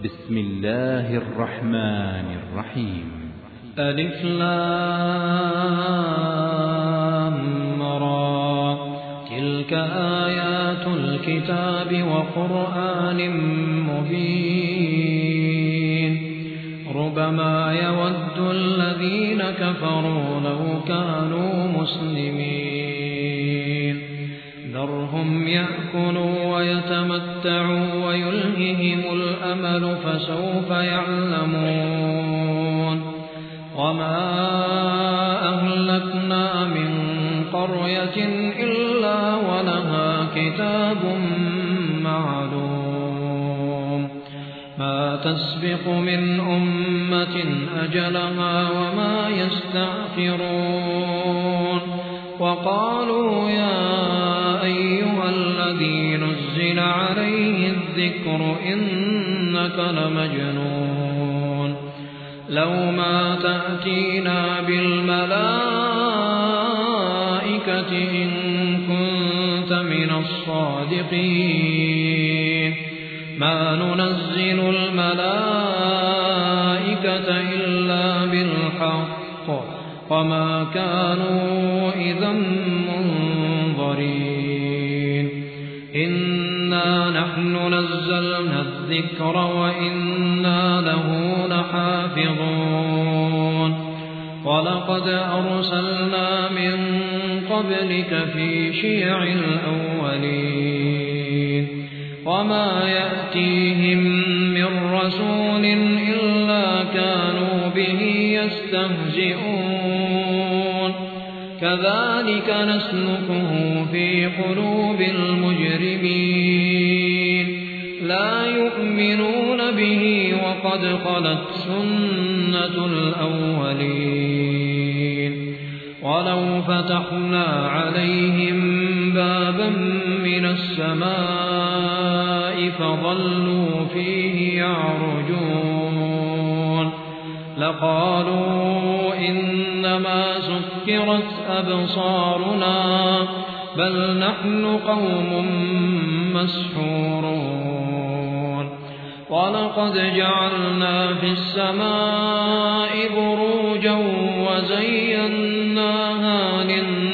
بسم الله الرحمن الرحيم. ألف لام را تلك آيات الكتاب وقرآن مبين ربما يود الذين كفروا لو كانوا مسلمين ذرهم يأكلوا ويتمتعوا ويلههم الأمل فسوف يعلمون وما أهلكنا من قرية إلا ولها كتاب معلوم ما تسبق من أمة أجلها وما يستأخرون وقالوا يا أيها الذي نزل عليه الذكر إنك لمجنون لو ما تأتينا بالملائكة إن كنت من الصادقين ما ننزل الملائكة إلا بالحق وما كانوا إذا منظرين إنا نحن نزلنا الذكر وإنا له لحافظون ولقد أرسلنا من قبلك في شيع الأولين وما يأتيهم من رسول إلا كانوا به يستهزئون كذلك نسلكه في قلوب المجرمين لا يؤمنون به وقد خلت سنة الأولين ولو فتحنا عليهم بابا من السماء فظلوا فيه يعرجون لقالوا إنما سكرت أبصارنا بل نحن قوم مسحورون ولقد جعلنا في السماء بروجا وزيناها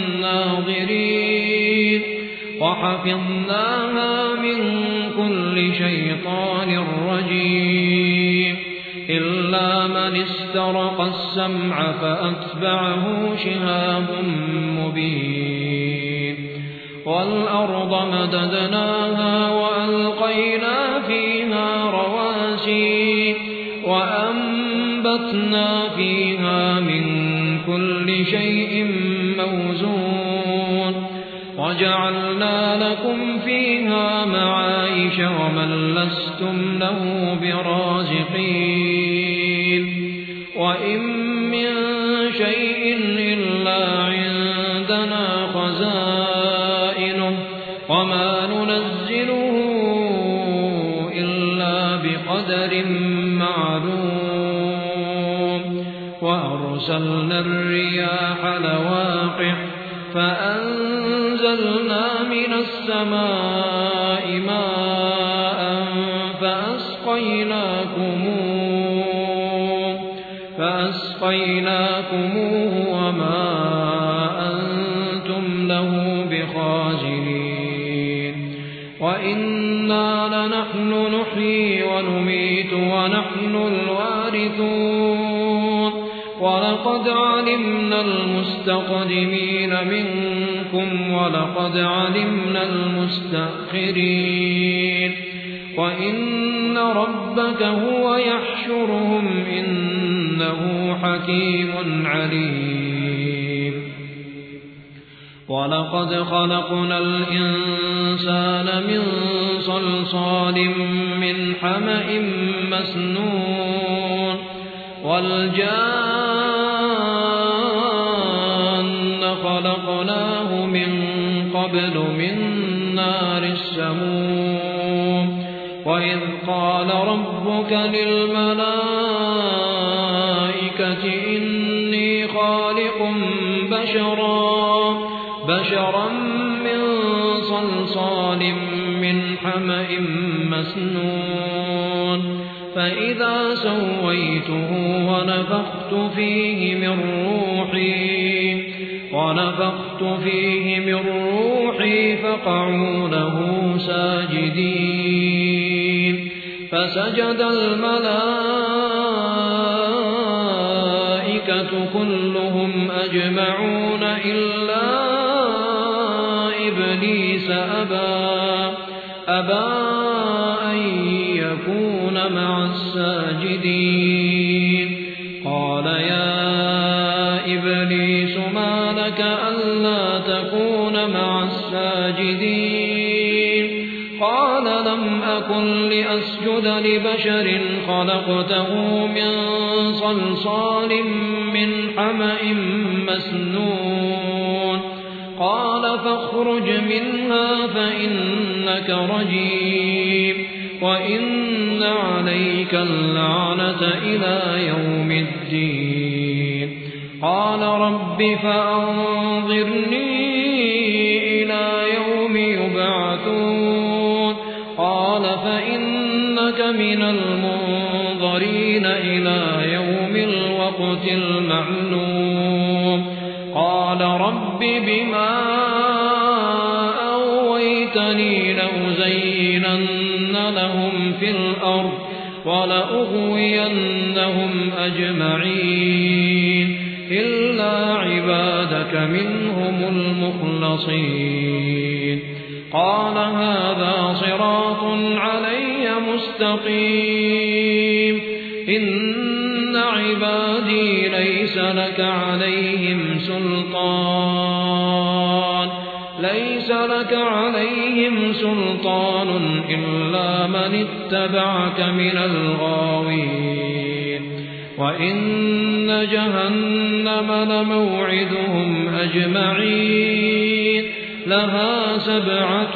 للناظرين وحفظناها من كل شيطان رجيم إلا من استرق السمع فأتبعه شهاب مبين والأرض مددناها وألقينا فيها رواسي وأنبتنا فيها من كل شيء موزون وجعلنا لكم فيها معايش ومن لستم له برازقين وإن من شيء إلا عندنا خزائنه وما ننزله إلا بقدر معلوم وأرسلنا الرياح لواقح فأنزلنا من السماء ماء فأسقيناكموه وما أنتم له بخازنين وإنا لنحن نحيي ونميت ونحن الوارثون ولقد علمنا المستقدمين منكم ولقد علمنا المستأخرين وإن ربك هو يحشرهم إنه حكيم عليم ولقد خلقنا الإنسان من صلصال من حمأ مسنون والجان خلقناه من قبل من نار السموم وإذ قال ربك للملائكة إني خالق بشرا من صلصال من حمأ مسنون فإذا سويته ونفخت فيه من روحي فقعوا له ساجدين فسجد الملائكة كلهم أجمعون إلا إبليس أبى أن يكون مع الساجدين قال يا إبليس ما لك ألا تكون مع الساجدين قال لم أكن لأسجد لبشر خلقته من صلصال من حمأ مسنون قال فاخرج منها فإنك رجيم وإن عليك اللعنة إلى يوم الدين قال رب فأنظرني إلى يوم يبعثون قال فإنك من المنظرين إلى يوم الوقت المعلوم قال رب بما أغويتني لأزينن لهم في الأرض ولأغوينهم أجمعين إلا عبادك منهم المخلصين قال هذا صراط علي مستقيم إن عبادي ليس لك عليهم سلطان إلا من اتبعك من الغاوين وإن جهنم لموعدهم أجمعين لها 7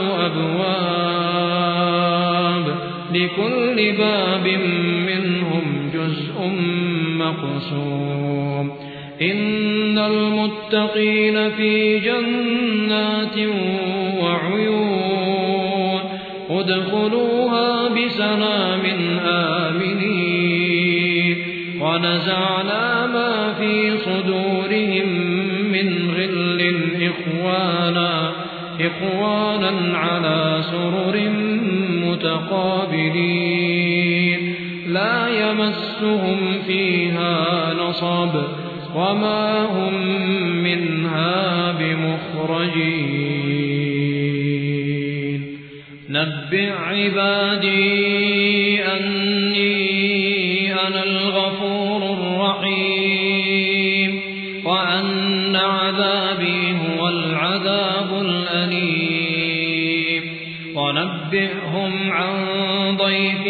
أبواب لكل باب منهم جزء مقسوم إن المتقين في جنات وعيون ادخلوها بسلام آمنين ونزعنا ما في صدورهم من غل إخوانا على سرر متقابلين لا يمسهم فيها نصب وما هم منها بمخرجين نبئ عبادي أني أنا الغفور الرحيم وأن عذابي هو العذاب الأليم ونبئهم عن ضيف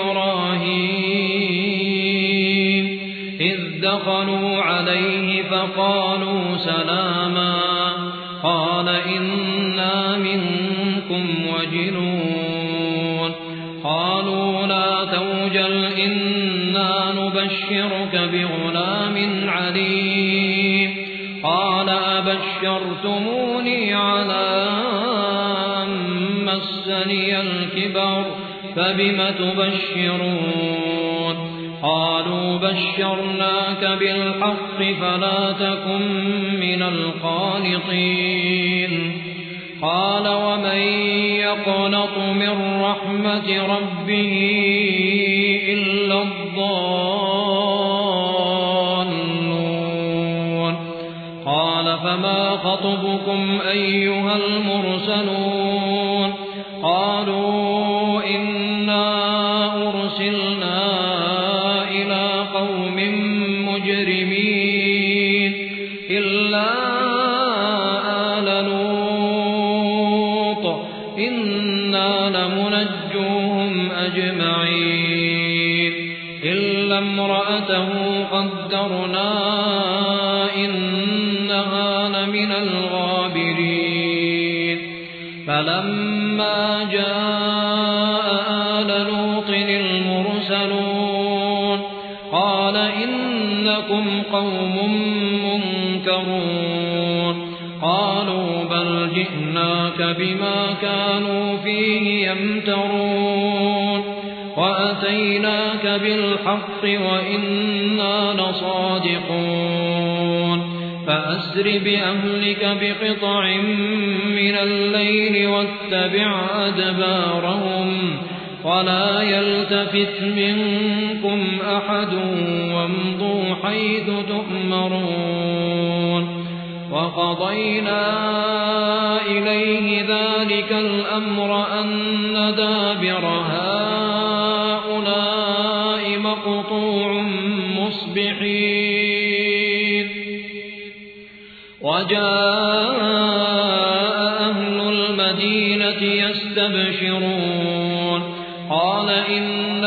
إبراهيم إذ دخلوا عليه فقالوا سلاما قال إنا منكم وجلون قالوا لا توجل إنا نبشرك بغلام عليم قال أبشرتموني على أن مسني الكبر فبم تبشرون قالوا بشرناك بالحق فلا تكن من القانطين قال ومن يقنط من رحمة ربه إلا الضالون قال فما خطبكم أيها المرسلون قالوا إنا أرسلنا إلى قوم مجرمين إلا آل لوط إنا لمنجوهم أجمعين إلا امرأته قدرنا إنها لمن الغابرين فلما جاء آل لوط المرسلون قال إنكم قوم منكرون قالوا بل جئناك بما كانوا فيه يمترون وأتيناك بالحق وإنا لصادقون فأسر بأهلك بقطع من الليل واتبع أدبارهم ولا يلتفت منكم أحد وامضوا حيث تؤمرون وقضينا إليه ذلك الأمر أن دابر هؤلاء مقطوع مصبحين وجاء أهل المدينة يستبشرون قال إن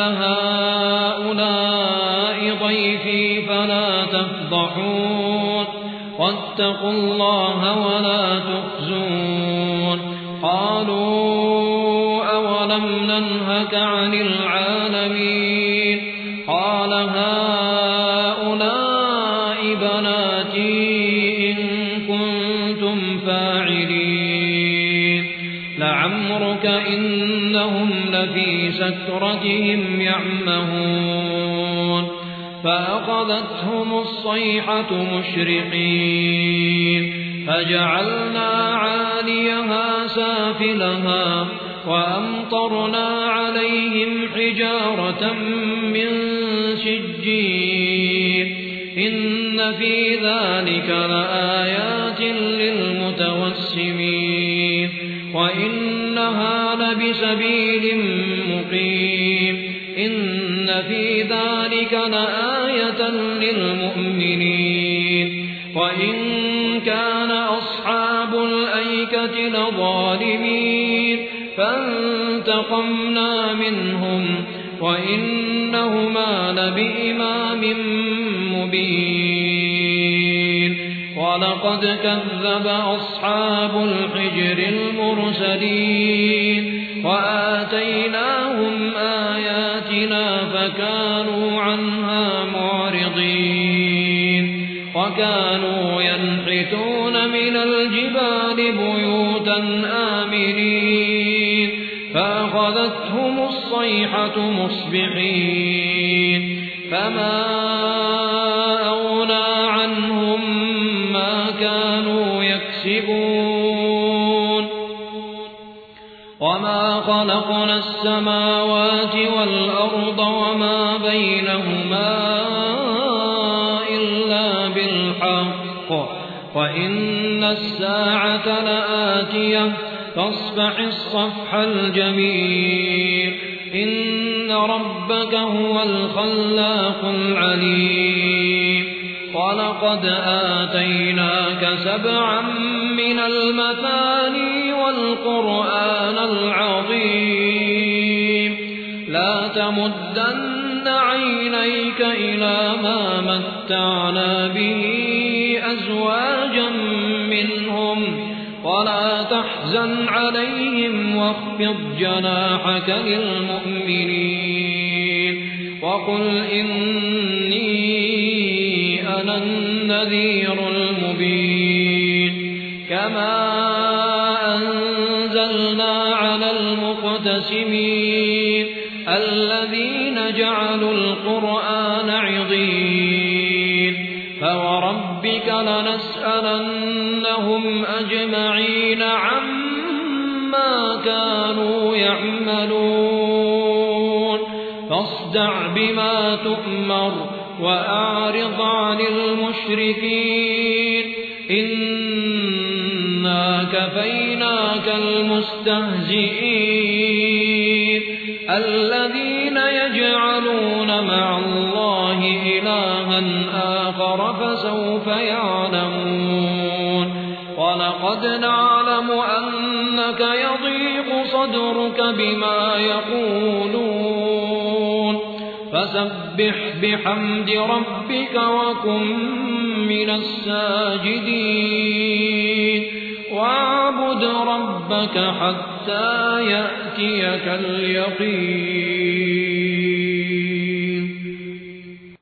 هؤلاء ضيفي فلا تفضحون واتقوا الله ولا تخزون قالوا أولم ننهك عن العالمين قال هؤلاء بناتي إن كنتم فاعلين لعمرك إنهم لفي سكرتهم يعمهون فأخذتهم الصيحة مشرقين فجعلنا عاليها سافلها وأمطرنا عليهم حجارة من سجيل إن في ذلك لآيات للمتوسمين وإنها لبسبيل مقيم إن في ذلك لآية للمؤمنين وإن كان أصحاب الأيكة لظالمين فانتقمنا منهم وإنهما لبإمام مبين ولقد كذب أصحاب الحجر المرسلين وآتيناهم آياتنا فكانوا عنها معرضين وكانوا ينحتون من الجبال بيوتا آمنين فأخذتهم الصيحة مصبحين فما أغنى عنهم ما كانوا يكسبون وما خلقنا السماوات والأرض وما بينهما إلا بالحق وإن الساعة لآتية فاصفح الصفح الجميل إن ربك هو الخلاق العليم ولقد آتيناك 7 من المثاني والقرآن العظيم لا تمدن عينيك إلى ما متعنا به أزواجا منهم ولا تحزن عليهم واخفض جناحك للمؤمنين وقل إني أنا النذير المبين كما أنزلنا على المقتسمين الذين جعلوا القرآن عضين فوربك لنسألنهم أجمعين عما كانوا يعملون فاصدع بما تؤمر وأعرض عن المشركين إنا كفيناك المستهزئين الذين يجعلون مع الله إلها آخر فسوف يعلمون ولقد نعلم أنك يضيق صدرك بما يقولون فسبح بحمد ربك وكن من الساجدين واعبد ربك حتى يأتيك اليقين